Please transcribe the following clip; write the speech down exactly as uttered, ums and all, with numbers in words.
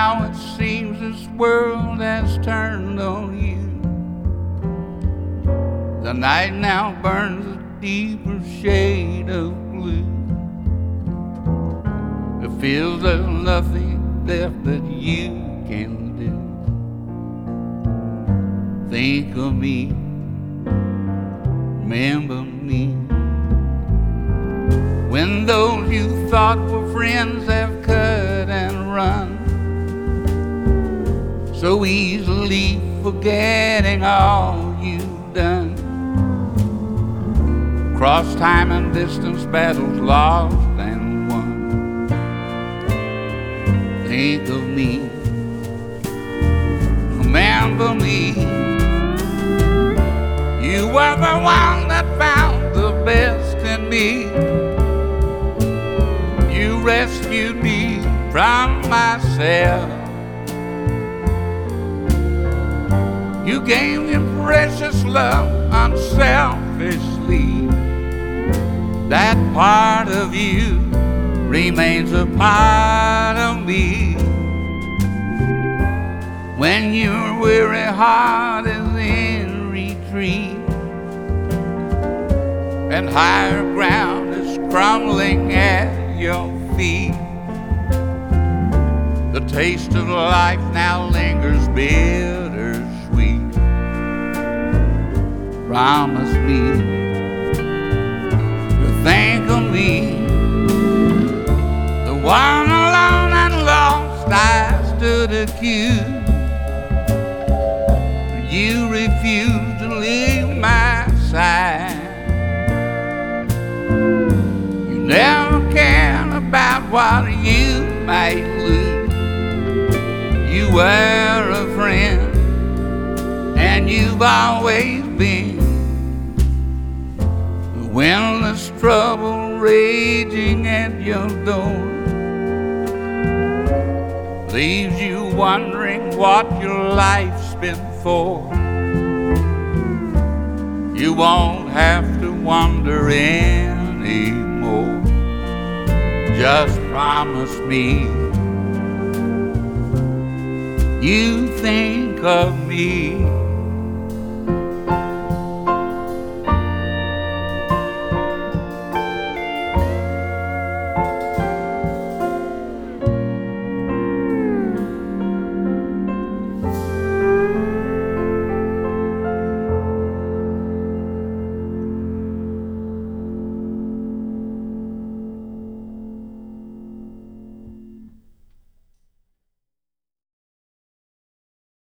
Now it seems this world has turned on you. The night now burns a deeper shade of blue. It feels there's nothing left that you can do. Think of me, remember me, when those you thought were friends have cut and run, so easily forgetting all you've done. Cross time and distance battles lost and won. Think of me, remember me, you were the one that found the best in me. You rescued me from myself. You gave me precious love unselfishly. That part of you remains a part of me. When your weary heart is in retreat and higher ground is crumbling at your feet, the taste of life now lingers bittersweet. Promise me you'll think of me, the one alone and lost I stood accused. You refused to leave my side. You never cared about what you might lose. You were a friend, and you've always been. When there's trouble raging at your door, leaves you wondering what your life's been for, you won't have to wonder anymore. Just promise me you think of me.